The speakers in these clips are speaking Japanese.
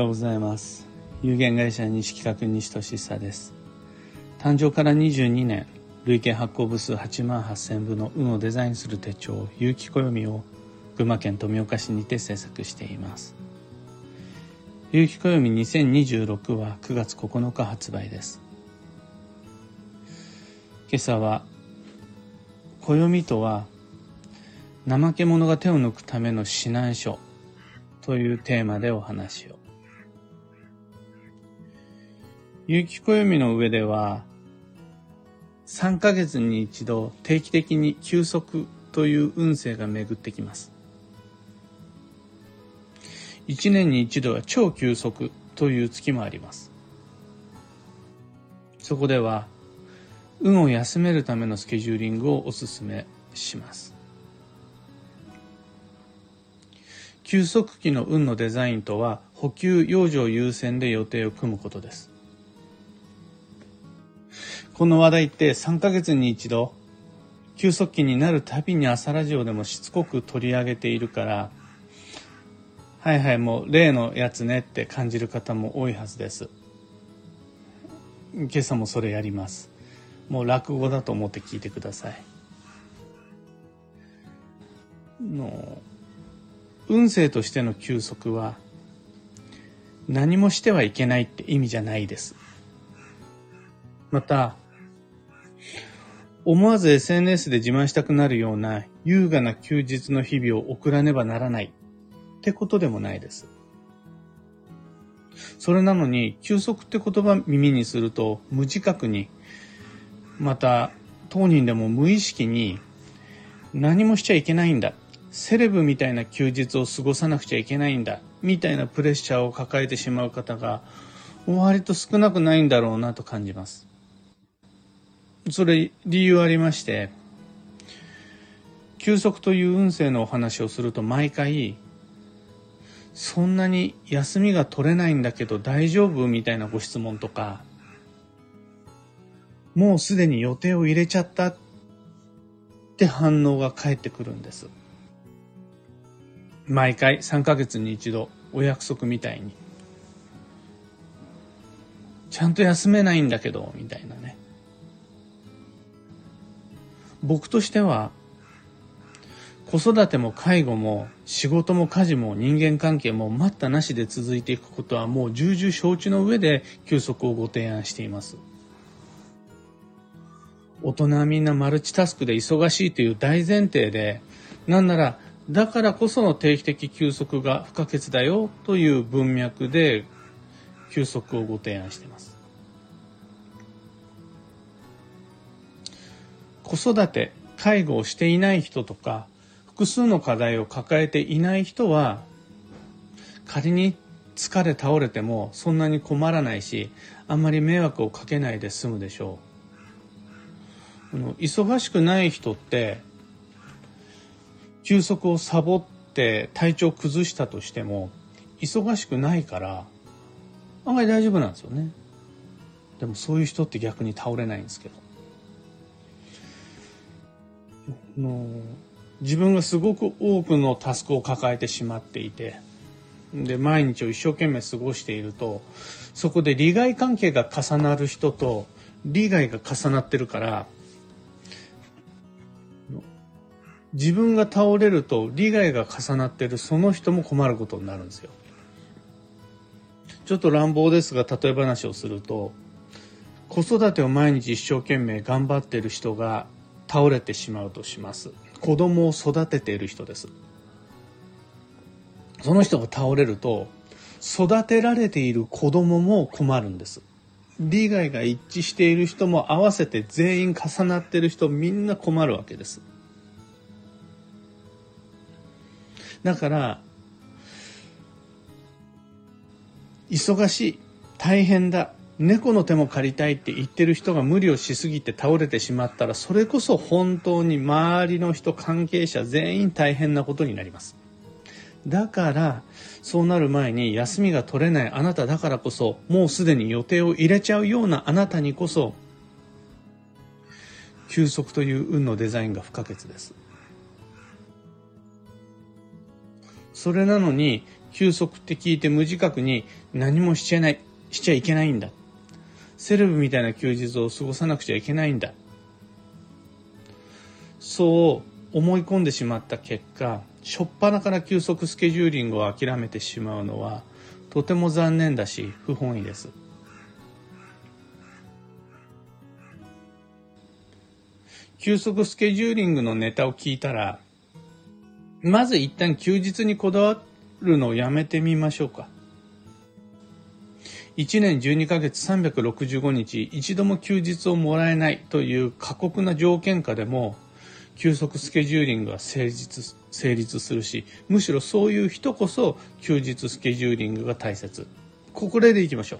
うございます。有限会社西企画西俊久です。誕生から22年、累計発行部数8万8000部の運をデザインする手帳、有機暦を群馬県富岡市にて制作しています。有機暦2026は9月9日発売です。今朝は、暦とは怠け者が手を抜くための指南書というテーマでお話を。有機暦の上では3ヶ月に一度定期的に休息という運勢が巡ってきます。1年に一度は超休息という月もあります。そこでは運を休めるためのスケジューリングをお勧めします。休息期の運のデザインとは、補給養生優先で予定を組むことです。この話題って3ヶ月に一度、休息期になるたびに朝ラジオでもしつこく取り上げているから、はいはいもう例のやつねって感じる方も多いはずです。今朝もそれやります。もう落語だと思って聞いてください。運勢としての休息は何もしてはいけないって意味じゃないです。また、思わず SNS で自慢したくなるような優雅な休日の日々を送らねばならないってことでもないです。それなのに休息って言葉耳にすると無自覚に、また当人でも無意識に何もしちゃいけないんだ、セレブみたいな休日を過ごさなくちゃいけないんだみたいなプレッシャーを抱えてしまう方が割と少なくないんだろうなと感じます。それ理由ありまして、休息という運勢のお話をすると毎回、そんなに休みが取れないんだけど大丈夫みたいなご質問とか、もうすでに予定を入れちゃったって反応が返ってくるんです。毎回3ヶ月に一度お約束みたいに、ちゃんと休めないんだけどみたいなね。僕としては子育ても介護も仕事も家事も人間関係も待ったなしで続いていくことはもう重々承知の上で休息をご提案しています。大人はみんなマルチタスクで忙しいという大前提で、なんならだからこその定期的休息が不可欠だよという文脈で休息をご提案しています。子育て、介護をしていない人とか、複数の課題を抱えていない人は、仮に疲れ倒れてもそんなに困らないし、あんまり迷惑をかけないで済むでしょう。忙しくない人って、休息をサボって体調崩したとしても忙しくないから案外大丈夫なんですよね。でもそういう人って逆に倒れないんですけど、自分がすごく多くのタスクを抱えてしまっていて、で毎日を一生懸命過ごしていると、そこで利害関係が重なる人と利害が重なってるから、自分が倒れると利害が重なっているその人も困ることになるんですよ。ちょっと乱暴ですが例え話をすると、子育てを毎日一生懸命頑張っている人が倒れてしまうとします。子供を育てている人です。その人が倒れると育てられている子供も困るんです。利害が一致している人も合わせて全員重なっている人みんな困るわけです。だから忙しい、大変だ、猫の手も借りたいって言ってる人が無理をしすぎて倒れてしまったら、それこそ本当に周りの人、関係者全員大変なことになります。だからそうなる前に休みが取れないあなただからこそ、もうすでに予定を入れちゃうようなあなたにこそ、休息という運のデザインが不可欠です。 それなのに休息って聞いて無自覚に何もしちゃいけないんだ。セレブみたいな休日を過ごさなくちゃいけないんだ。そう思い込んでしまった結果、初っ端から休息スケジューリングを諦めてしまうのはとても残念だし不本意です。休息スケジューリングのネタを聞いたら、まず一旦休日にこだわるのをやめてみましょうか。1年12ヶ月365日一度も休日をもらえないという過酷な条件下でも休息スケジューリングは成立するし、むしろそういう人こそ休日スケジューリングが大切。これでいきましょ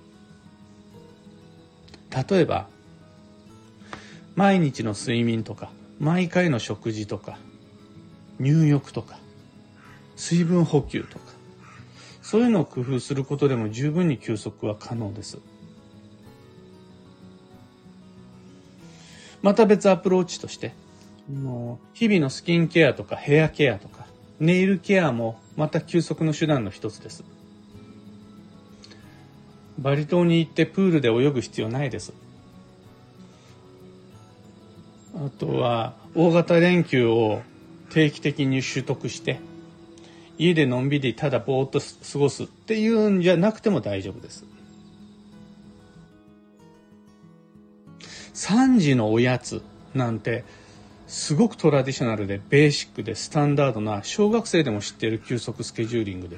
う。例えば毎日の睡眠とか毎回の食事とか入浴とか水分補給とか、そういうのを工夫することでも十分に休息は可能です。また別アプローチとして、日々のスキンケアとかヘアケアとかネイルケアもまた休息の手段の一つです。バリ島に行ってプールで泳ぐ必要ないです。あとは大型連休を定期的に取得して家でのんびりただぼーっと過ごすっていうんじゃなくても大丈夫です。3時のおやつなんてすごくトラディショナルでベーシックでスタンダードな小学生でも知っている休息スケジューリングです。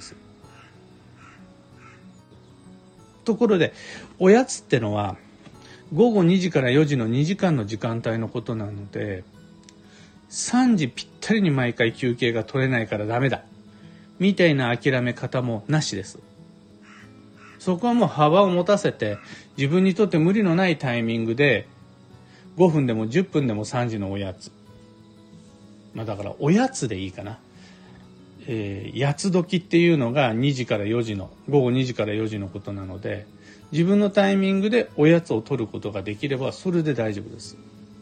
ところでおやつってのは午後2時から4時の2時間の時間帯のことなので、3時ぴったりに毎回休憩が取れないからダメだみたいな諦め方もなしです。そこはもう幅を持たせて自分にとって無理のないタイミングで5分でも10分でも3時のおやつ、だからおやつでいいかな、やつ時っていうのが2時から4時の午後2時から4時のことなので、自分のタイミングでおやつを取ることができればそれで大丈夫です。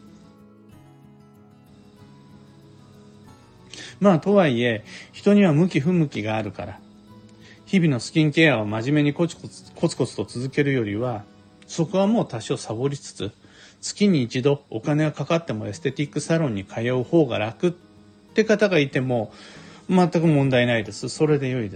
とはいえ人には向き不向きがあるから、日々のスキンケアを真面目にコツコツと続けるよりは、そこはもう多少サボりつつ、月に一度お金がかかってもエステティックサロンに通う方が楽って方がいても全く問題ないです。それで良いです。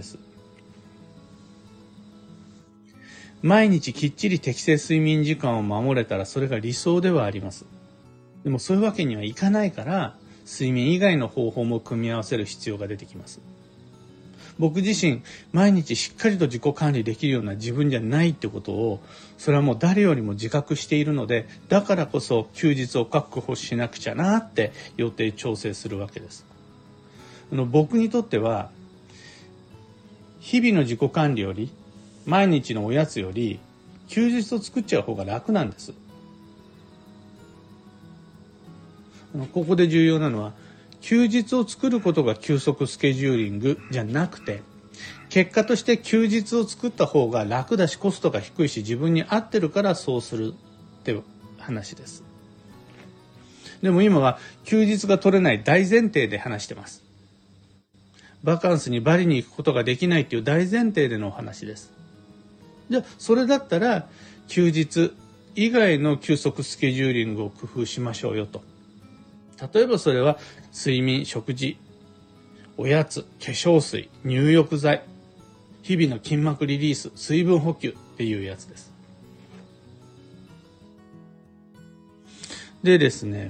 毎日きっちり適正睡眠時間を守れたらそれが理想ではあります。でもそういうわけにはいかないから、睡眠以外の方法も組み合わせる必要が出てきます。僕自身毎日しっかりと自己管理できるような自分じゃないってことを、それはもう誰よりも自覚しているので、だからこそ休日を確保しなくちゃなって予定調整するわけです。僕にとっては日々の自己管理より毎日のおやつより休日を作っちゃう方が楽なんです。ここで重要なのは、休日を作ることが休息スケジューリングじゃなくて、結果として休日を作った方が楽だしコストが低いし自分に合ってるからそうするって話です。でも今は休日が取れない大前提で話してます。バカンスにバリに行くことができないっていう大前提でのお話です。じゃあそれだったら休日以外の休息スケジューリングを工夫しましょうよと。例えばそれは睡眠、食事、おやつ、化粧水、入浴剤、日々の筋膜リリース、水分補給っていうやつです。でですね、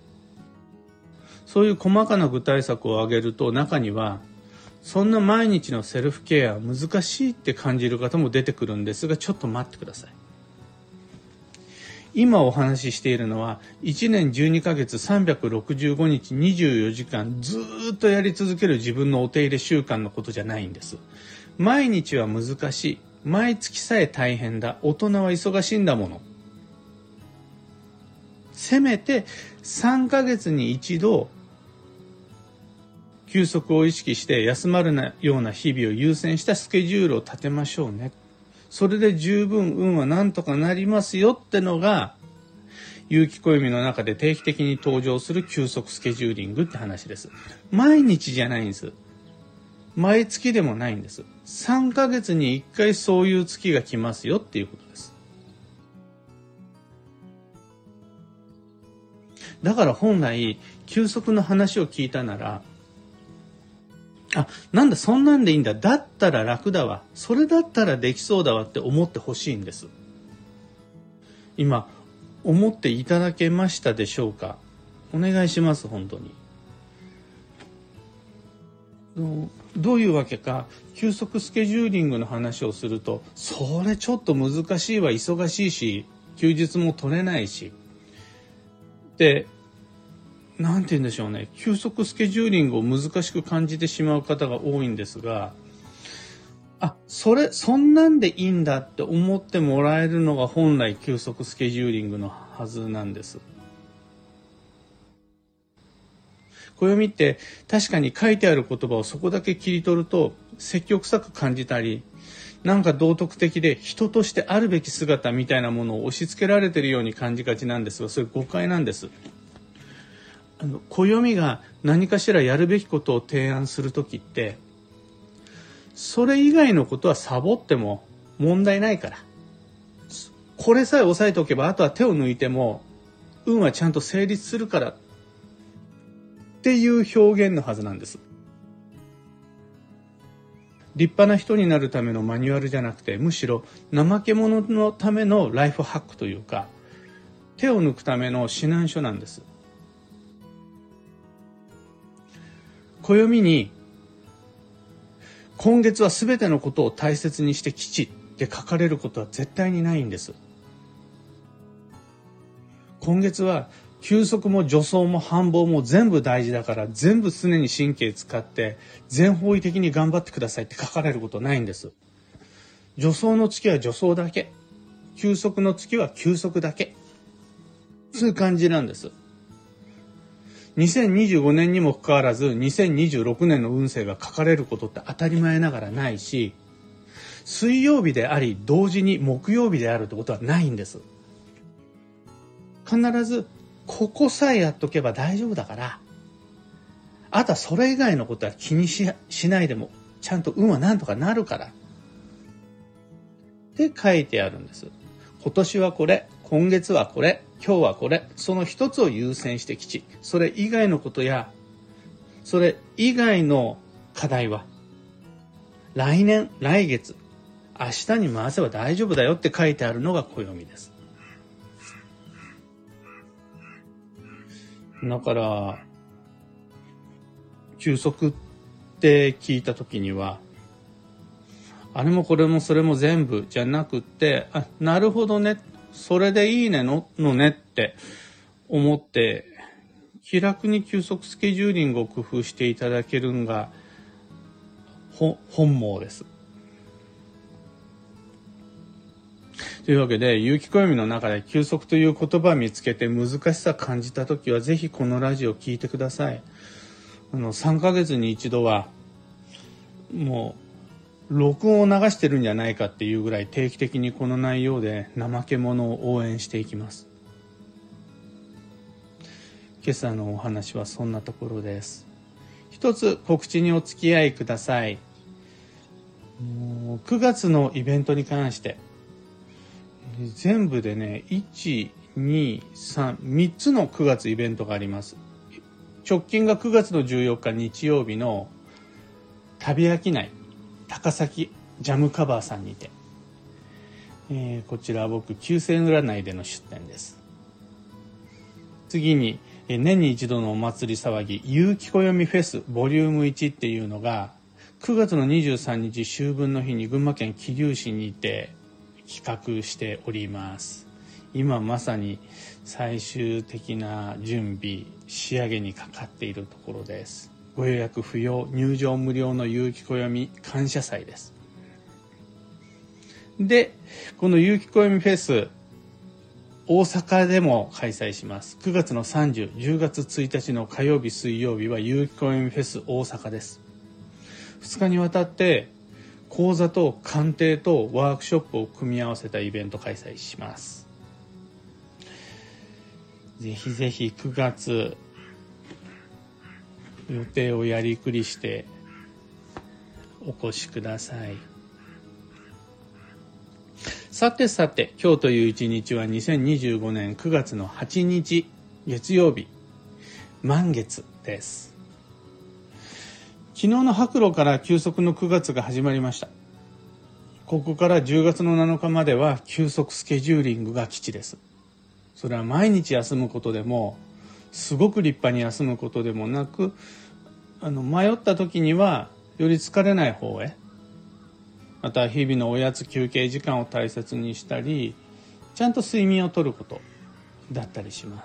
そういう細かな具体策を挙げると、中にはそんな毎日のセルフケア難しいって感じる方も出てくるんですが、ちょっと待ってください。今お話ししているのは1年12ヶ月365日24時間ずっとやり続ける自分のお手入れ習慣のことじゃないんです。毎日は難しい、毎月さえ大変だ、大人は忙しいんだもの、せめて3ヶ月に一度休息を意識して休まるような日々を優先したスケジュールを立てましょうね。それで十分運はなんとかなりますよってのが有機暦の中で定期的に登場する休息スケジューリングって話です。毎日じゃないんです。 毎月でもないんです。3ヶ月に1回そういう月が来ますよっていうことです。だから本来、休息の話を聞いたなら、なんだ、そんなんでいいんだ。だったら楽だわ。それだったらできそうだわって思ってほしいんです。今、思っていただけましたでしょうか？お願いします、本当に。どういうわけか、休息スケジューリングの話をすると、それちょっと難しいわ、忙しいし、休日も取れないし。で、なんて言うんでしょうね、休息スケジューリングを難しく感じてしまう方が多いんですが、そんなんでいいんだって思ってもらえるのが本来休息スケジューリングのはずなんです。暦って確かに書いてある言葉をそこだけ切り取ると積極臭く感じたり、なんか道徳的で人としてあるべき姿みたいなものを押し付けられているように感じがちなんですが、それ誤解なんです。暦が何かしらやるべきことを提案するときって、それ以外のことはサボっても問題ないから、これさえ押さえておけばあとは手を抜いても運はちゃんと成立するからっていう表現のはずなんです。立派な人になるためのマニュアルじゃなくて、むしろ怠け者のためのライフハックというか、手を抜くための指南書なんです。暦に今月は全てのことを大切にして吉って書かれることは絶対にないんです。今月は休息も助走も繁忙も全部大事だから、全部常に神経使って全方位的に頑張ってくださいって書かれることないんです。助走の月は助走だけ、休息の月は休息だけ、そういう感じなんです。2025年にもかかわらず2026年の運勢が書かれることって当たり前ながらないし、水曜日であり同時に木曜日であるってことはないんです。必ずここさえやっとけば大丈夫だから、あとはそれ以外のことは気にしないでもちゃんと運はなんとかなるからって書いてあるんです。今年はこれ、今月はこれ、今日はこれ、その一つを優先して吉。それ以外のことやそれ以外の課題は来年、来月、明日に回せば大丈夫だよって書いてあるのが暦です。だから休息って聞いた時には、あれもこれもそれも全部じゃなくって、なるほどね、それでいいねのねって思って気楽に休息スケジューリングを工夫していただけるのが本望です。というわけで、有機暦の中で休息という言葉を見つけて難しさ感じたときは、ぜひこのラジオを聞いてください。3ヶ月に一度は、もう、録音を流してるんじゃないかっていうぐらい定期的にこの内容で怠け者を応援していきます。今朝のお話はそんなところです。一つ告知にお付き合いください。9月のイベントに関して、全部でね、1、2、3つの9月イベントがあります。直近が9月の14日日曜日の旅商い高崎ジャムカバーさんにて、こちらは僕9戦占いでの出店です。次に年に一度のお祭り騒ぎ、有機暦フェスボリューム1っていうのが9月の23日秋分の日に群馬県桐生市にて企画しております。今まさに最終的な準備仕上げにかかっているところです。ご予約不要、入場無料の有機暦感謝祭です。で、この有機暦フェス大阪でも開催します。9月の30、10月1日の火曜日水曜日は有機暦フェス大阪です。2日にわたって講座と鑑定とワークショップを組み合わせたイベント開催します。ぜひぜひ9月予定をやりくりしてお越しください。さてさて、今日という一日は2025年9月の8日月曜日、満月です。昨日の白露から休息の9月が始まりました。ここから10月の7日までは休息スケジューリングが基地です。それは毎日休むことでも、すごく立派に休むことでもなく、迷った時にはより疲れない方へ、また日々のおやつ休憩時間を大切にしたり、ちゃんと睡眠をとることだったりします。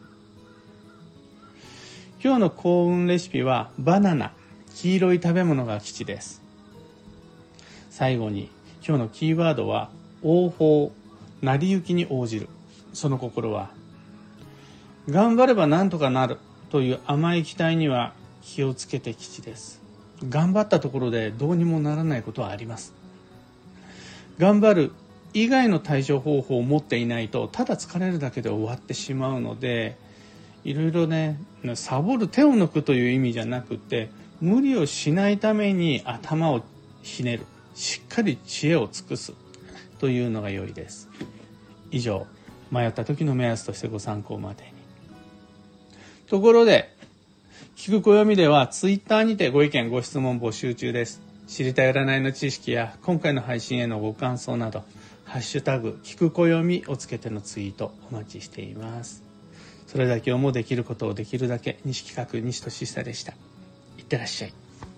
今日の幸運レシピはバナナ、黄色い食べ物が基地です。最後に今日のキーワードは応報、成り行きに応じる。その心は、頑張ればなんとかなるという甘い期待には気をつけて基地です。頑張ったところでどうにもならないことはあります。頑張る以外の対処方法を持っていないと、ただ疲れるだけで終わってしまうので、いろいろね、サボる、手を抜くという意味じゃなくて、無理をしないために頭をひねる、しっかり知恵を尽くすというのが良いです。以上、迷った時の目安としてご参考までに。ところで、聞く暦ではツイッターにてご意見ご質問募集中です。知りたい占いの知識や今回の配信へのご感想など、ハッシュタグ聞く暦をつけてのツイートお待ちしています。それだけ今日もできることをできるだけ、西企画西俊久でした。いってらっしゃい。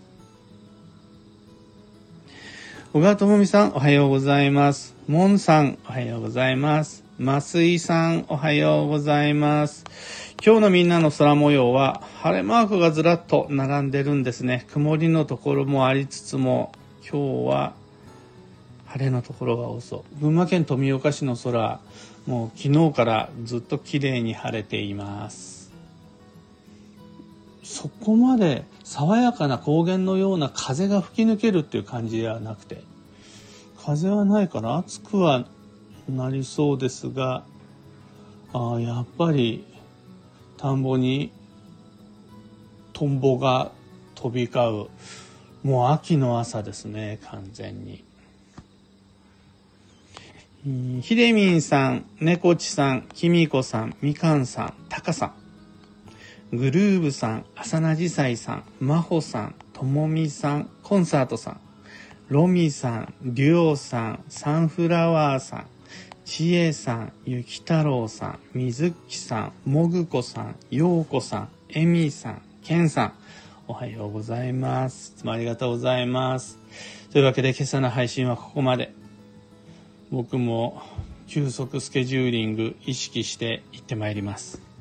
小川智美さん、おはようございます。モンさん、おはようございます。増井さん、おはようございます。今日のみんなの空模様は晴れマークがずらっと並んでるんですね。曇りのところもありつつも、今日は晴れのところが多そう。群馬県富岡市の空、もう昨日からずっと綺麗に晴れています。そこまで爽やかな高原のような風が吹き抜けるっていう感じではなくて、風はないから暑くはなりそうですが、やっぱり田んぼにトンボが飛び交う、もう秋の朝ですね、完全に。ひでみんさん、ねこちさん、きみこさん、みかんさん、たかさん、グルーブさん、あさなじさいさん、まほさん、ともみさん、コンサートさん、ロミさん、りょうさん、サンフラワーさん、ちえさん、ゆきたろうさん、みずきさん、もぐこさん、ようこさん、えみさん、けんさん、おはようございます。いつもありがとうございます。というわけで今朝の配信はここまで。僕も休息スケジューリング意識して行ってまいります。